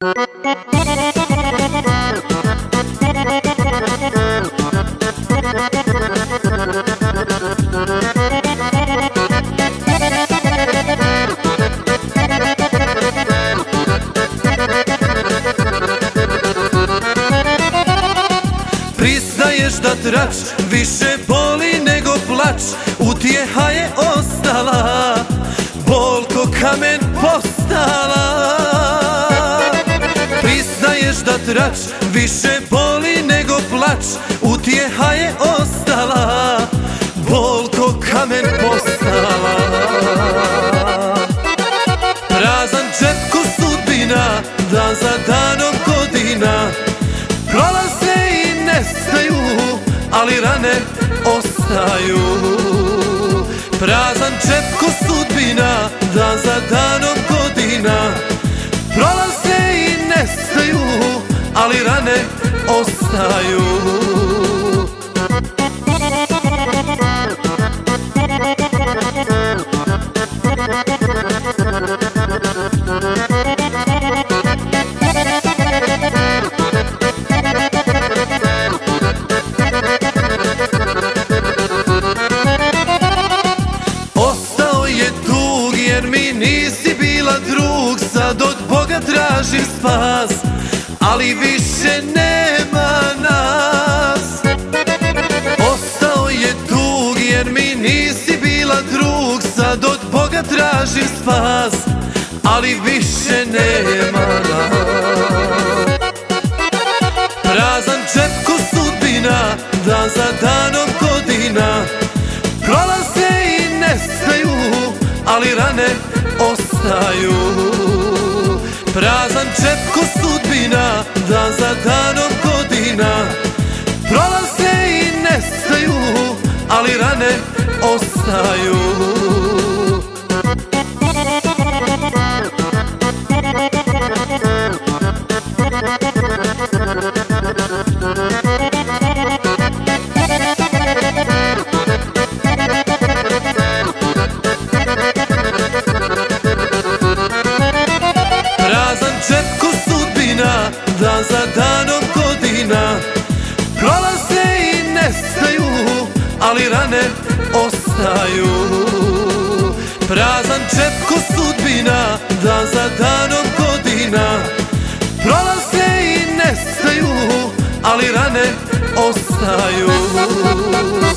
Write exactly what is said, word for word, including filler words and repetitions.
Priznaješ da trač više boli nego plač, utjeha je ostala, bol ko kamen postala. Priznaješ da trač više boli nego plač, utjeha je ostala, bol ko kamen postala. Prazan džep ko sudbina, dan za danom godina, prolaze i nestaju, ali rane ostaju. Prazan džep ko sudbina, dan za danom godina, prolaze i nestaju, ali rane ostaju. Jer mi nisi bila drug, sad od Boga tražim spas, ali više nema nas. Ostao je dug jer mi nisi bila drug, sad od Boga tražim spas, ali više nema nas. Prazan džep ko sudbina, dan za danom godina, prolaze i nestaju, ali rane ostaju. Prazan džep ko sudbina, dan za danom godina, prolaze i nestaju, ali rane ostaju. Prazan džep ko sudbina, dan za danom godina, prolaze i nestaju, ali rane ostaju. Prazan džep ko sudbina, dan za danom godina, prolaze i nestaju, ali rane ostaju.